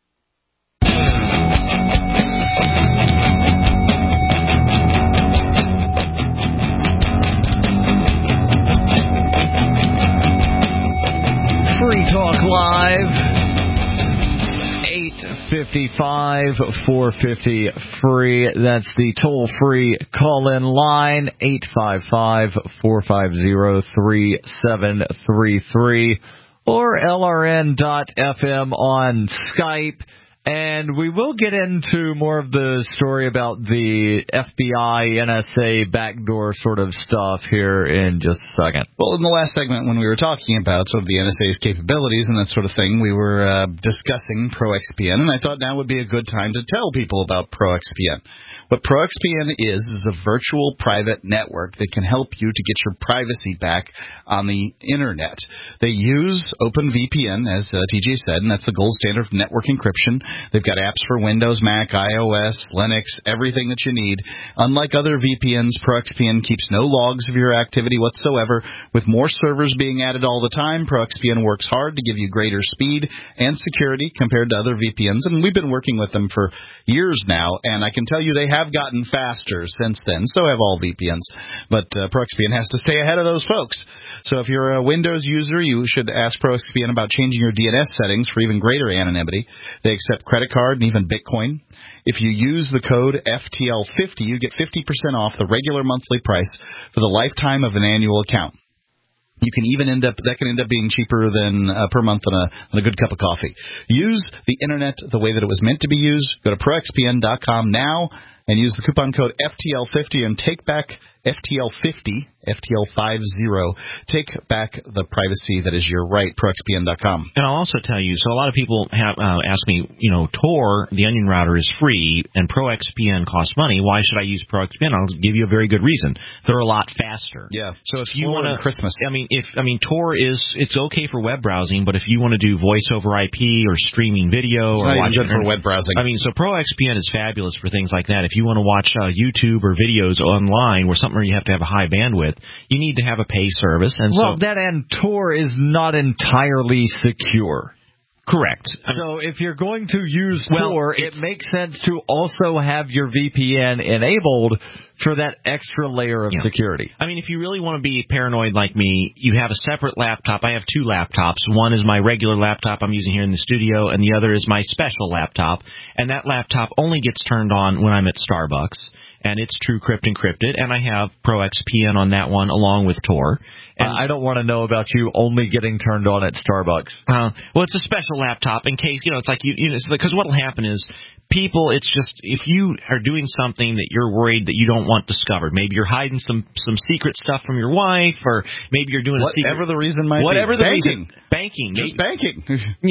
Free Talk Live. 855-450-FREE. That's the toll-free call-in line, 855-450-3733, or LRN.FM on Skype. And we will get into more of the story about the FBI, NSA backdoor sort of stuff here in just a second. Well, in the last segment when we were talking about sort of the NSA's capabilities and that sort of thing, we were discussing ProXPN, and I thought now would be a good time to tell people about ProXPN. What ProXPN is a virtual private network that can help you to get your privacy back on the Internet. They use OpenVPN, as TJ said, and that's the gold standard for network encryption. They've got apps for Windows, Mac, iOS, Linux, everything that you need. Unlike other VPNs, ProXPN keeps no logs of your activity whatsoever. With more servers being added all the time, ProXPN works hard to give you greater speed and security compared to other VPNs, and we've been working with them for years now, and I can tell you they have gotten faster since then. So have all VPNs, but ProXPN has to stay ahead of those folks. So if you're a Windows user, you should ask ProXPN about changing your DNS settings for even greater anonymity. They accept credit card and even Bitcoin. If you use the code FTL50, you get 50% off the regular monthly price for the lifetime of an annual account. You can even end up being cheaper than per month than a good cup of coffee. Use the Internet the way that it was meant to be used. Go to ProXPN.com now and use the coupon code FTL50 and take back FTL50, FTL50. Take back the privacy that is your right, ProXPN.com. And I'll also tell you, so a lot of people have ask me, Tor, the Onion router, is free, and ProXPN costs money. Why should I use ProXPN? I'll give you a very good reason. They're a lot faster. Yeah. So if you want to, Christmas. Tor it's okay for web browsing, but if you want to do voice over IP or streaming video, it's or not even good for web browsing. So ProXPN is fabulous for things like that. If you want to watch YouTube or videos online where you have to have a high bandwidth, you need to have a pay service. And Tor is not entirely secure. Correct. So if you're going to use Tor, it makes sense to also have your VPN enabled, for that extra layer of security. I mean, if you really want to be paranoid like me, you have a separate laptop. I have 2 laptops. One is my regular laptop I'm using here in the studio, and the other is my special laptop. And that laptop only gets turned on when I'm at Starbucks. And it's TrueCrypt encrypted, and I have ProXPN on that one along with Tor. And I don't want to know about you only getting turned on at Starbucks. Well, it's a special laptop in case, it's like because what will happen is people, it's just, if you are doing something that you're worried that you don't want discovered, maybe you're hiding some secret stuff from your wife, or maybe you're doing whatever the reason might whatever be. the reason. Banking. Just banking.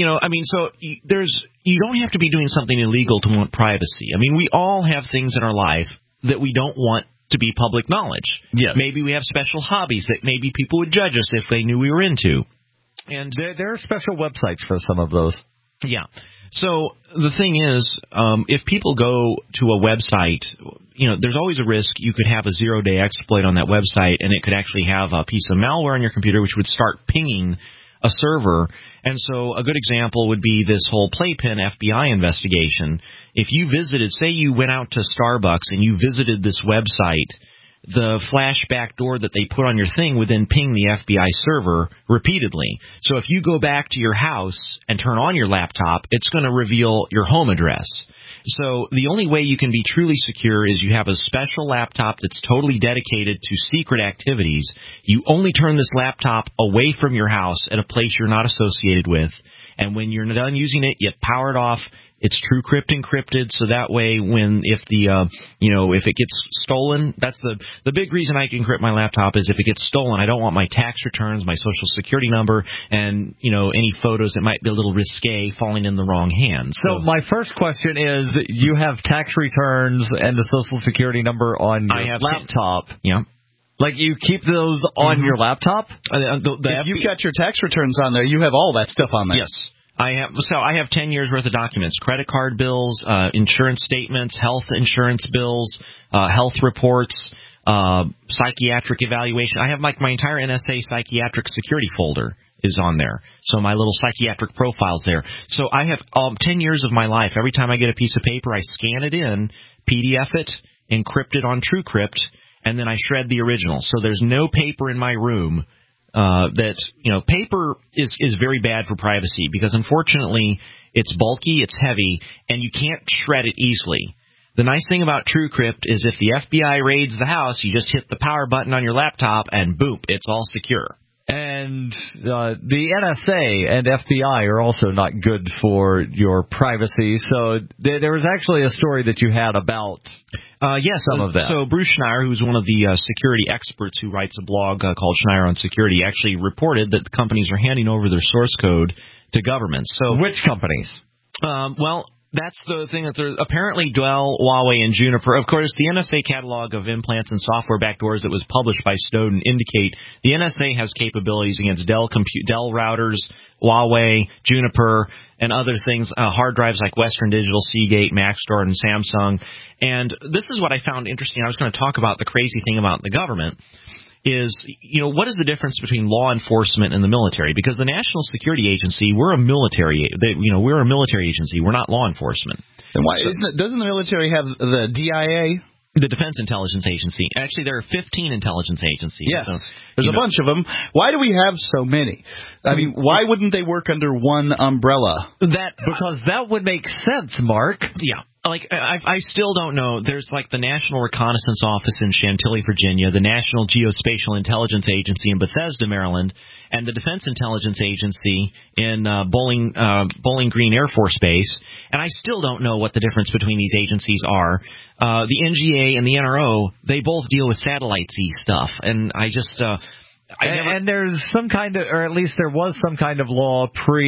So you don't have to be doing something illegal to want privacy. I mean, we all have things in our life that we don't want to be public knowledge. Yes. Maybe we have special hobbies that maybe people would judge us if they knew we were into. And there are special websites for some of those. Yeah. So the thing is, if people go to a website, there's always a risk you could have a 0-day exploit on that website, and it could actually have a piece of malware on your computer which would start pinging a server. And so a good example would be this whole Playpen FBI investigation. If you say you went out to Starbucks and you visited this website, the flash back door that they put on your thing would then ping the FBI server repeatedly. So if you go back to your house and turn on your laptop, it's going to reveal your home address. So the only way you can be truly secure is you have a special laptop that's totally dedicated to secret activities. You only turn this laptop away from your house at a place you're not associated with. And when you're done using it, you power it off. It's TrueCrypt encrypted, so that way if it gets stolen, that's the big reason I can encrypt my laptop is if it gets stolen, I don't want my tax returns, my social security number, and, any photos that might be a little risque falling in the wrong hands. So my first question is, you have tax returns and the social security number on your laptop. Yeah. Like, you keep those on your laptop? If you got your tax returns on there, you have all that stuff on there. Yes. I have 10 years worth of documents, credit card bills, insurance statements, health insurance bills, health reports, psychiatric evaluation. I have my entire NSA psychiatric security folder is on there. So my little psychiatric profile's there. So I have 10 years of my life. Every time I get a piece of paper, I scan it in, PDF it, encrypt it on TrueCrypt, and then I shred the original. So there's no paper in my room. Paper is very bad for privacy because, unfortunately, it's bulky, it's heavy, and you can't shred it easily. The nice thing about TrueCrypt is if the FBI raids the house, you just hit the power button on your laptop, and boom, it's all secure. And the NSA and FBI are also not good for your privacy. So there was actually a story that you had about some of that. So Bruce Schneier, who's one of the security experts who writes a blog called Schneier on Security, actually reported that the companies are handing over their source code to governments. So which companies? That's the thing that there's apparently Dell, Huawei, and Juniper. Of course, the NSA catalog of implants and software backdoors that was published by Snowden indicate the NSA has capabilities against Dell routers, Huawei, Juniper, and other things, hard drives like Western Digital, Seagate, Maxtor, and Samsung. And this is what I found interesting. I was going to talk about the crazy thing about the government. Is, what is the difference between law enforcement and the military? Because the National Security Agency, we're a military agency. We're not law enforcement. Then why doesn't the military have the DIA? The Defense Intelligence Agency. Actually, there are 15 intelligence agencies. Yes, so, there's a bunch of them. Why do we have so many? I mean, why wouldn't they work under one umbrella? Because that would make sense, Mark. Yeah. I still don't know. There's the National Reconnaissance Office in Chantilly, Virginia, the National Geospatial Intelligence Agency in Bethesda, Maryland, and the Defense Intelligence Agency in Bowling Green Air Force Base. And I still don't know what the difference between these agencies are. The NGA and the NRO, they both deal with satellite-y stuff. And I just... And there's some kind of, or at least there was some kind of law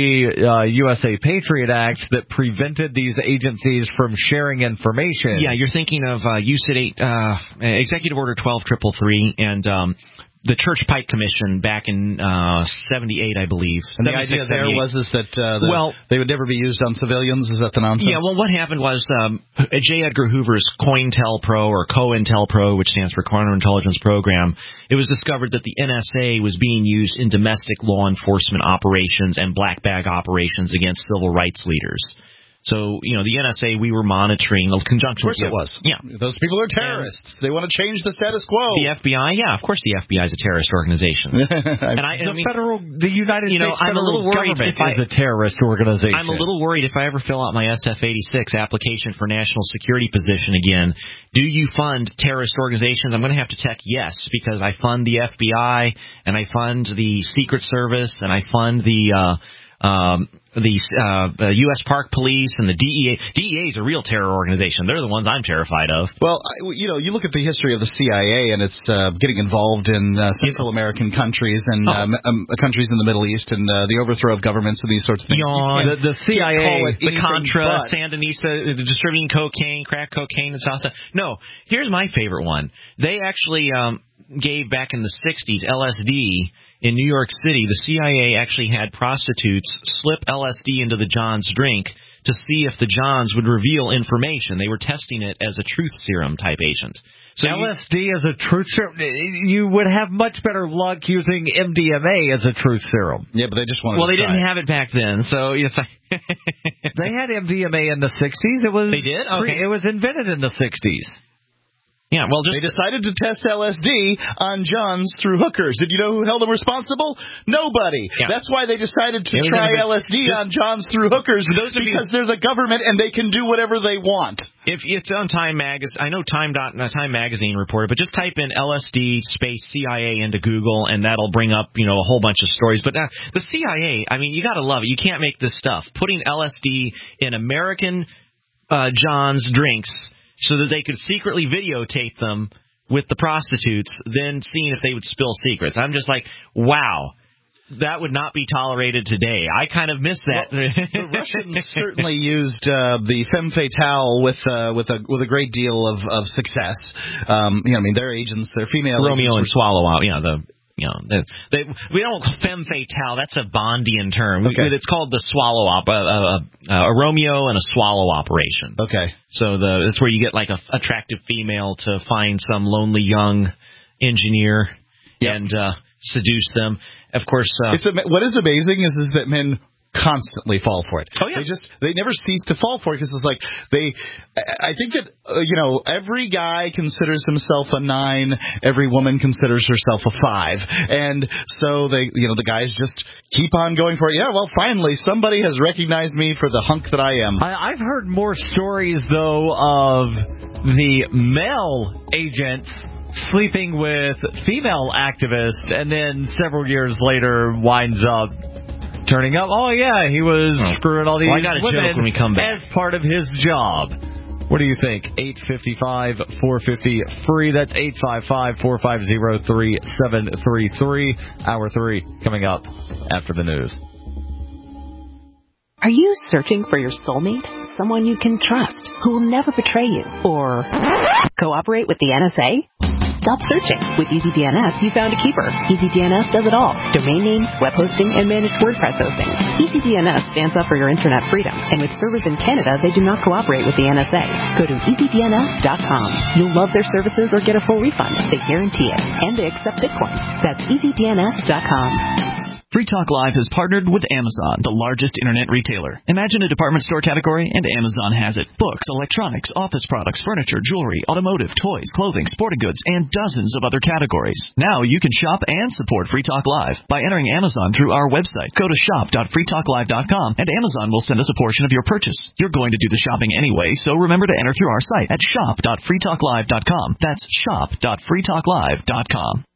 pre-USA Patriot Act that prevented these agencies from sharing information. Yeah, you're thinking of USID 8, Executive Order 12333, and the Church Pike Commission back in 78, I believe. And the idea there was that they would never be used on civilians. Is that the nonsense? Yeah, well, what happened was J. Edgar Hoover's COINTELPRO, or COINTELPRO, which stands for Counterintelligence Program, it was discovered that the NSA was being used in domestic law enforcement operations and black bag operations against civil rights leaders. So, the NSA, we were monitoring in conjunction with... Of course it was. Yeah. Those people are terrorists. They want to change the status quo. The FBI? Yeah, of course the FBI is a terrorist organization. The United States federal government is a terrorist organization. I'm a little worried if I ever fill out my SF-86 application for national security position again, do you fund terrorist organizations? I'm going to have to check yes, because I fund the FBI, and I fund the Secret Service, and I fund the U.S. Park Police and the DEA. DEA is a real terror organization. They're the ones I'm terrified of. Well, you look at the history of the CIA, and it's getting involved in Central American countries and countries in the Middle East, and the overthrow of governments and these sorts of things. The CIA, the Contra, Sandinista, distributing cocaine, crack cocaine in South. No, here's my favorite one. They actually gave back in the 60s LSD. In New York City, the CIA actually had prostitutes slip LSD into the John's drink to see if the Johns would reveal information. They were testing it as a truth serum type agent. So LSD as a truth serum, you would have much better luck using MDMA as a truth serum. Yeah, but they just wanted. Well, they didn't have it back then, so yes. They had MDMA in the 60s. They did. Okay. It was invented in the 60s. Yeah, well, they decided to test LSD on Johns through hookers. Did you know who held them responsible? Nobody. Yeah. That's why they decided to try LSD on Johns through hookers, because they're the government and they can do whatever they want. If it's on Time Magazine, I know Time Magazine reported, but just type in LSD space CIA into Google, and that'll bring up a whole bunch of stories. But the CIA, I mean, you got to love it. You can't make this stuff. Putting LSD in American John's drinks, so that they could secretly videotape them with the prostitutes, then seeing if they would spill secrets. I'm just like, wow, that would not be tolerated today. I kind of miss that. Well, the Russians certainly used the femme fatale with a great deal of success. Their agents, their female Romeo agents and Swallow Out, we don't femme fatale. That's a Bondian term. Okay. It's called the swallow a Romeo and a swallow operation. Okay. So that's where you get like a attractive female to find some lonely young engineer and seduce them. Of course, what is amazing is that men constantly fall for it. Oh, yeah. They never cease to fall for it, because it's like I think that every guy considers himself a 9, every woman considers herself a 5, and so the guys just keep on going for it. Yeah, well, finally somebody has recognized me for the hunk that I am. I've heard more stories though of the male agents sleeping with female activists, and then several years later winds up turning up, oh yeah, he was screwing all these I got a women joke when we come back. as part of his job. What do you think? 855-450-FREE. That's 855-450-3733. Hour 3 coming up after the news. Are you searching for your soulmate? Someone you can trust, who will never betray you, or cooperate with the NSA? Stop searching. With EasyDNS, you found a keeper. EasyDNS does it all. Domain names, web hosting, and managed WordPress hosting. EasyDNS stands up for your internet freedom. And with servers in Canada, they do not cooperate with the NSA. Go to EasyDNS.com. You'll love their services or get a full refund. They guarantee it. And they accept Bitcoin. That's EasyDNS.com. Free Talk Live has partnered with Amazon, the largest internet retailer. Imagine a department store category, and Amazon has it. Books, electronics, office products, furniture, jewelry, automotive, toys, clothing, sporting goods, and dozens of other categories. Now you can shop and support Free Talk Live by entering Amazon through our website. Go to shop.freetalklive.com, and Amazon will send us a portion of your purchase. You're going to do the shopping anyway, so remember to enter through our site at shop.freetalklive.com. That's shop.freetalklive.com.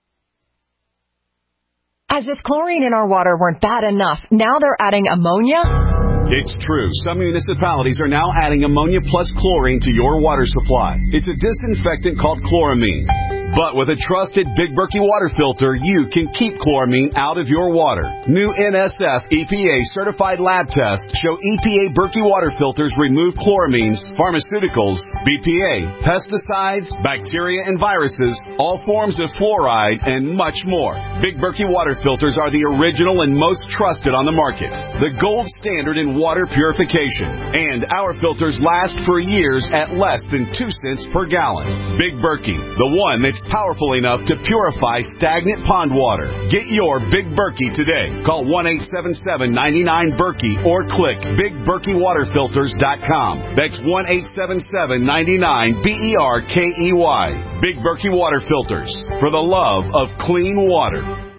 As if chlorine in our water weren't bad enough, now they're adding ammonia? It's true. Some municipalities are now adding ammonia plus chlorine to your water supply. It's a disinfectant called chloramine. But with a trusted Big Berkey water filter, you can keep chloramine out of your water. New NSF EPA certified lab tests show EPA Berkey water filters remove chloramines, pharmaceuticals, BPA, pesticides, bacteria and viruses, all forms of fluoride, and much more. Big Berkey water filters are the original and most trusted on the market. The gold standard in water purification. And our filters last for years at less than 2 cents per gallon. Big Berkey, the one that's powerful enough to purify stagnant pond water. Get your Big Berkey today. Call 1-877-99-BERKEY or click BigBerkeyWaterFilters.com. That's 1-877-99-BERKEY. Big Berkey Water Filters, for the love of clean water.